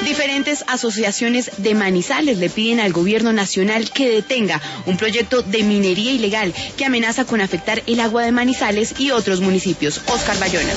Diferentes asociaciones de Manizales le piden al gobierno nacional que detenga un proyecto de minería ilegal que amenaza con afectar el agua de Manizales y otros municipios. Oscar Bayona.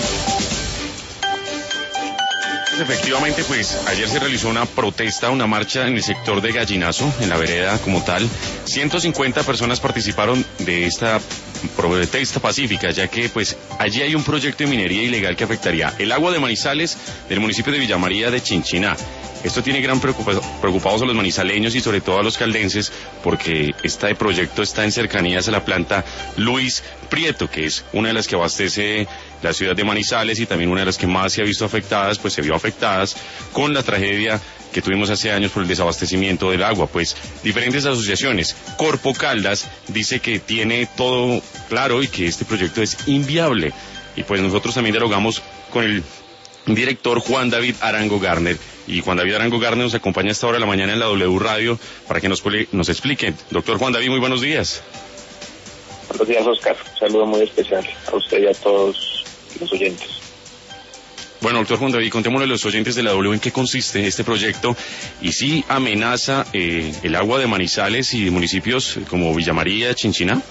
Efectivamente, pues ayer se realizó una protesta, una marcha en el sector de Gallinazo, en la vereda como tal. 150 personas participaron de esta protesta pacífica, ya que pues allí hay un proyecto de minería ilegal que afectaría el agua de Manizales del municipio de Villa María de Chinchiná. Esto tiene gran preocupados a los manizaleños y sobre todo a los caldenses, porque este proyecto está en cercanías a la planta Luis Prieto, que es una de las que abastece la ciudad de Manizales y también una de las que más se ha visto afectadas, pues se vio afectadas con la tragedia que tuvimos hace años por el desabastecimiento del agua. Pues diferentes asociaciones, Corpo Caldas dice que tiene todo claro y que este proyecto es inviable. Y pues nosotros también dialogamos con el director Juan David Arango Garner, y Juan David Arango Garner nos acompaña a esta hora de la mañana en la W Radio para que nos explique. Doctor Juan David, muy buenos días. Buenos días, Oscar. Un saludo muy especial a usted y a todos los oyentes. Bueno, doctor Juan David, contémosle a los oyentes de la W en qué consiste este proyecto y si amenaza el agua de Manizales y de municipios como Villa María, Chinchiná.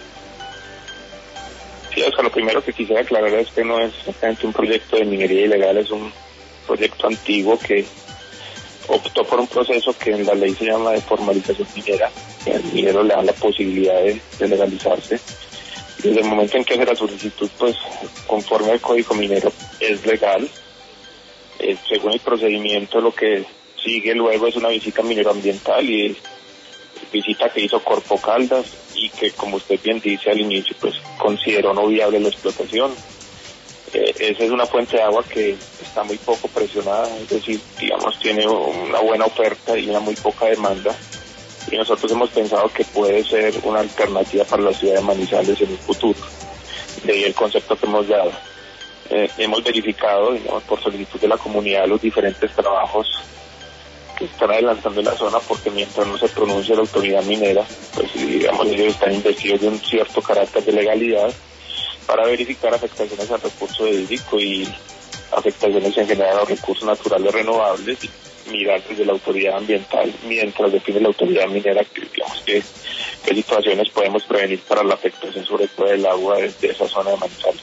Sí, Oscar, lo primero que quisiera aclarar es que no es exactamente un proyecto de minería ilegal, es un proyecto antiguo que optó por un proceso que en la ley se llama de formalización minera, que al minero le da la posibilidad de legalizarse. Desde el momento en que hace la solicitud, pues conforme al Código Minero es legal. Según el procedimiento, lo que sigue luego es una visita mineroambiental y visita que hizo Corpo Caldas y que, como usted bien dice al inicio, pues consideró no viable la explotación. Esa es una fuente de agua que está muy poco presionada, es decir, digamos, tiene una buena oferta y una muy poca demanda. Y nosotros hemos pensado que puede ser una alternativa para la ciudad de Manizales en el futuro. De ahí el concepto que hemos dado. Hemos verificado, digamos, por solicitud de la comunidad, los diferentes trabajos que están adelantando en la zona, porque mientras no se pronuncie la autoridad minera, pues digamos, ellos están investidos de un cierto carácter de legalidad para verificar afectaciones al recurso hídrico y afectaciones en general a los recursos naturales renovables y mirar desde la autoridad ambiental mientras define la autoridad minera digamos qué situaciones podemos prevenir para la afectación sobre todo del agua de esa zona de Manizales.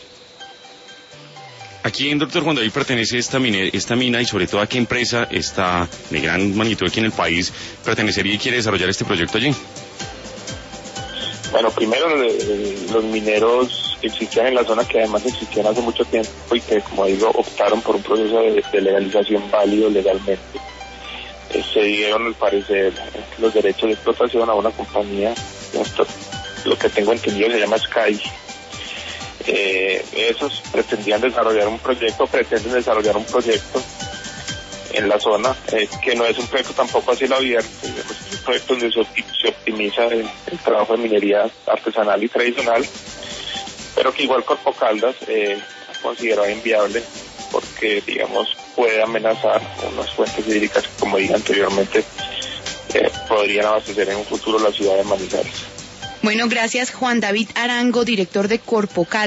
¿A quién, doctor Juan David, pertenece esta mina y sobre todo a qué empresa está de gran magnitud aquí en el país pertenecería y quiere desarrollar este proyecto allí? Bueno, primero los mineros que existían en la zona, que además existían hace mucho tiempo y que, como digo, optaron por un proceso de legalización válido legalmente. Se dieron, al parecer, los derechos de explotación a una compañía, lo que tengo entendido se llama Sky. Esos pretenden desarrollar un proyecto en la zona, que no es un proyecto tampoco a cielo abierto, es un proyecto donde se optimiza el trabajo de minería artesanal y tradicional, pero que igual Corpo Caldas considerado inviable porque, digamos, puede amenazar unas fuentes hídricas que, como dije anteriormente, podrían abastecer en un futuro la ciudad de Manizales. Bueno, gracias Juan David Arango, director de Corpo Caldas.